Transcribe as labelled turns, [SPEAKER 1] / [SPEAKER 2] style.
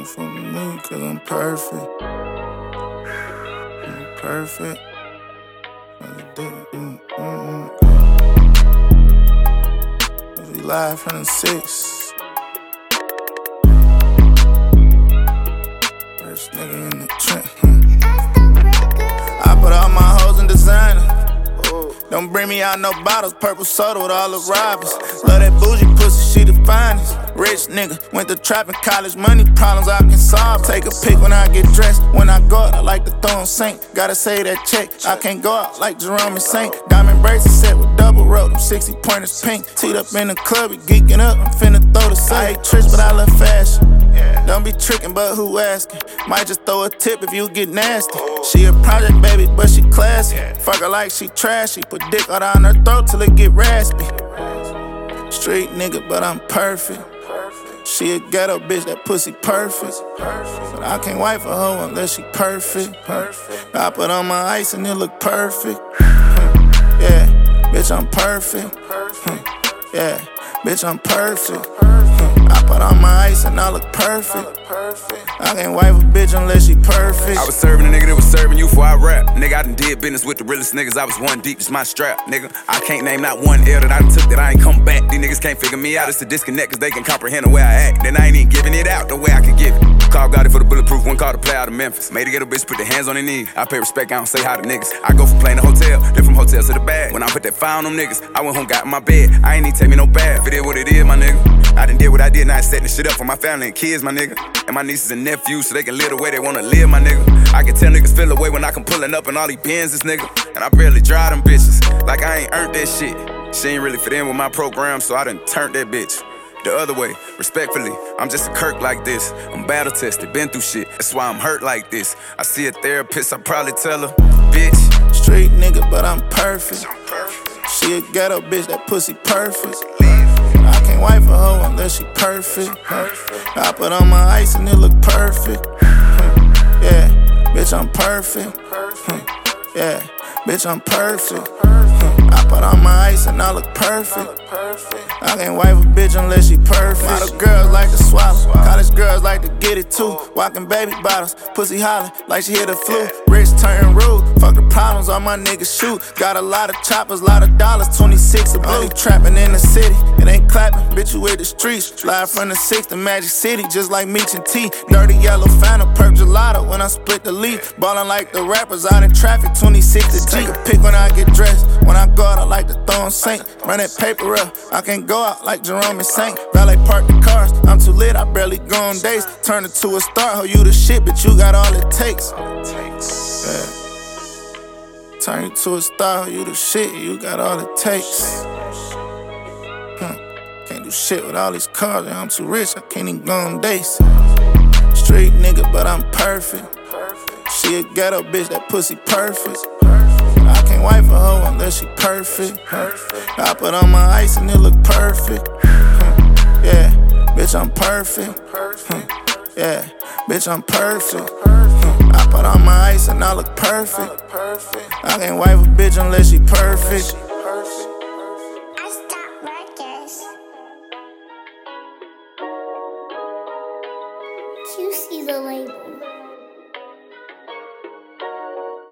[SPEAKER 1] don't fuck with me, cause I'm perfect. I'm perfect. We live from the 6. First nigga in the trend. I put all my hoes in designer. Don't bring me out no bottles, purple soda with all the robbers. Love that bougie pussy, she the finest. Rich nigga, went to trapping, college money problems I can solve. Take a pic when I get dressed. When I go out, I like to throw on Saint. Gotta say that check, I can't go out like Jerome and Saint. Diamond bracelet set with double rope, them 60 pointers pink. Teed up in the club, we geeking up, I'm finna throw the safe. I hate tricks, but I love fashion. Don't be tricking, but who asking? Might just throw a tip if you get nasty. She a project baby, but she classy. Fuck her like she trashy. Put dick all down her throat till it get raspy. Street nigga, but I'm perfect. She a ghetto bitch, that pussy perfect. But I can't wipe a hoe unless she perfect. I put on my ice and it look perfect. Yeah, bitch, I'm perfect. Yeah, bitch, I'm perfect. I put on my ice and I look perfect. I can't wipe a bitch unless she perfect.
[SPEAKER 2] I was serving a nigga that was serving you before I rap. Nigga, I done did business with the realest niggas. I was one deep, just my strap. Nigga, I can't name not one L that I done took that I ain't come back. These niggas can't figure me out. It's a disconnect cause they can comprehend the way I act. Then I ain't even giving it out the way I could give it. Call got it for the bulletproof, one call to play out of Memphis. Made a ghetto bitch put their hands on their knees. I pay respect, I don't say hi to niggas. I go from playing the hotel, then from hotel to the bag. When I put that fire on them niggas, I went home, got in my bed. I ain't even take me no bath. If it is what it is, my nigga. I done did what I did, now I setting shit up for my family and kids, my nigga. And my nieces and nephews so they can live the way they wanna live, my nigga. I can tell niggas feel the way when I come pulling up in all these Benzes, nigga. And I barely drive them bitches, like I ain't earned that shit. She ain't really fit in with my program, so I done turned that bitch the other way, respectfully. I'm just a Kirk like this. I'm battle tested, been through shit. That's why I'm hurt like this. I see a therapist, I probably tell her, bitch.
[SPEAKER 1] Street nigga, but I'm perfect. She a ghetto bitch, that pussy perfect. I can't wipe a hoe unless she perfect. I put on my ice and it look perfect. Yeah, bitch, I'm perfect. Yeah, bitch, I'm perfect. I put on my ice and I look perfect. I can't wipe a bitch unless she perfect. Model girls like to swallow, college girls like to get it too. Walking baby bottles, pussy hollering like she hit a flu. Rich turn rude, fuck the problems, all my niggas shoot. Got a lot of choppers, lot of dollars, 26 of blue. Trapping in the city, it ain't clapping, bitch, you with the streets. Live from the 6 to Magic City, just like Meech and T. Dirty yellow Fanta, perp gelato when I split the leaf. Ballin' like the rappers out in traffic, 26 to G. Take a pic when I get dressed, when I go out I like to throw on Saint. Run that paper up, I can't go out like Jerome and Saint. Valet park the cars, I'm too lit, I barely go on dates. Turn it to a star, ho, you the shit, but you got all it takes. Yeah. Turn you to a star, ho, you the shit, you got all it takes. Can't do shit with all these cars, I'm too rich, I can't even go on dates. Street nigga, but I'm perfect. She a ghetto bitch, that pussy perfect. I can't wipe a hoe unless she perfect. I put on my ice and it look perfect. Yeah, bitch, I'm perfect. Yeah, bitch, I'm perfect. I put on my ice and I look perfect. I can't wipe a bitch unless she perfect.